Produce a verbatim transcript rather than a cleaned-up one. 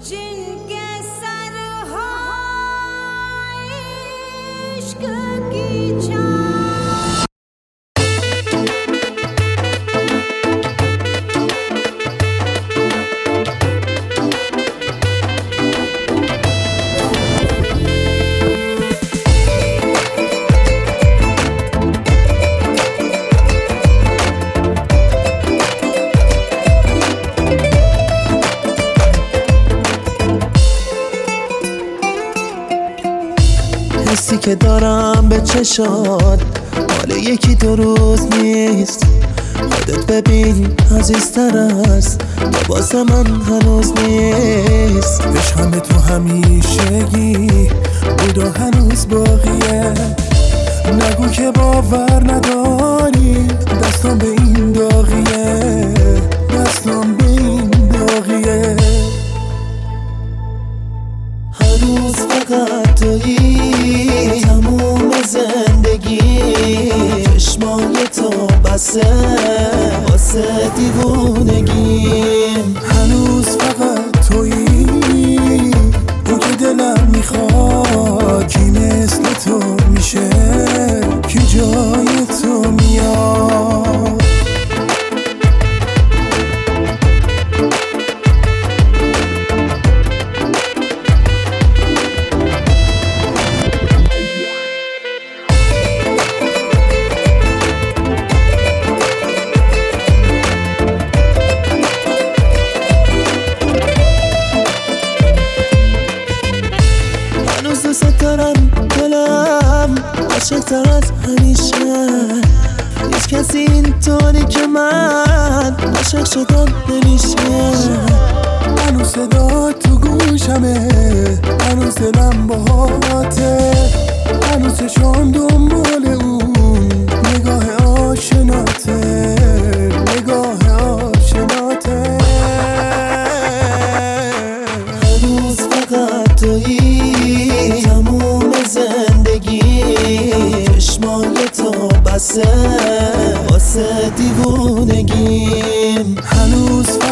जिनके सरहाय इश्क की छाँव। حسی که دارم به چشات مال یکی دو روز نیست. خودت ببین عزیزتر است لباس من هنوز نیست. عشقم به تو همیشگی بود و هنوز باقیه. نگو که باور نداری دستم به این داغیه، دستم به این داغیه. هنوز فقط تویی تموم زندگی، چشمای تو بسه واسه دیوونگیم. هنوز فقط تویی اون که دلم میخواد، کی مثل تو میشه کی جای تو میاد. دوست دارم دلم عاشق‌تر از همیشه. هیچ کسی اینطوری که من عاشق شدم نمیشه. هنوز صدا تو گوشمه، هنوز دلم باهاته، هنوز چشم دنبال اون نگاه آشناته، نگاه آشناته. هنوز فقط تویی تموم زندگی، چشمای تو بسه واسه دیوونگیم. هنوز